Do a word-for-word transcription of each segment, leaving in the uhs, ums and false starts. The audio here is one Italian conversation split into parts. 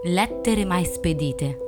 Lettere mai spedite.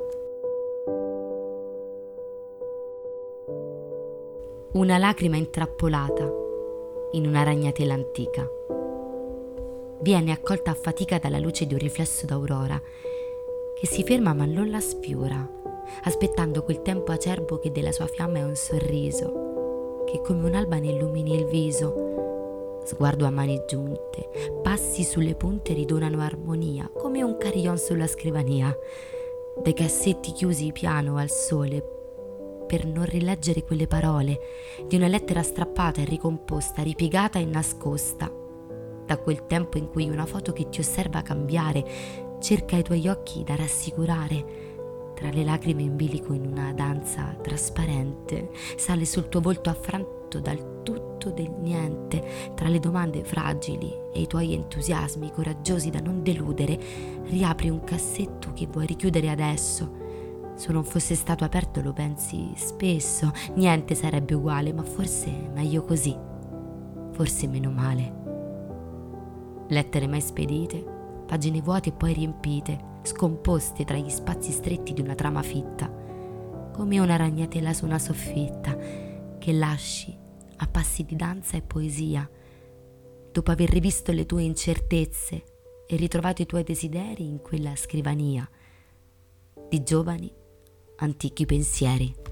Una lacrima intrappolata in una ragnatela antica. Viene accolta a fatica dalla luce di un riflesso d'aurora che si ferma ma non la sfiora, aspettando quel tempo acerbo che della sua fiamma è un sorriso, che come un'alba ne illumini il viso. Sguardo a mani giunte, passi sulle punte ridonano armonia, come un carillon sulla scrivania. Dai cassetti chiusi piano al sole, per non rileggere quelle parole, di una lettera strappata e ricomposta, ripiegata e nascosta. Da quel tempo in cui una foto che ti osserva cambiare cerca ai tuoi occhi da rassicurare. Tra le lacrime in bilico in una danza trasparente, sale sul tuo volto affranto dal tutto del niente, tra le domande fragili e i tuoi entusiasmi coraggiosi da non deludere, riapri un cassetto che vuoi richiudere adesso. Se non fosse stato aperto lo pensi spesso, niente sarebbe uguale, ma forse meglio così, forse meno male. Lettere mai spedite, pagine vuote e poi riempite, scomposte tra gli spazi stretti di una trama fitta, come una ragnatela su una soffitta che lasci a passi di danza e poesia, dopo aver rivisto le tue incertezze e ritrovato i tuoi desideri in quella scrivania di giovani antichi pensieri.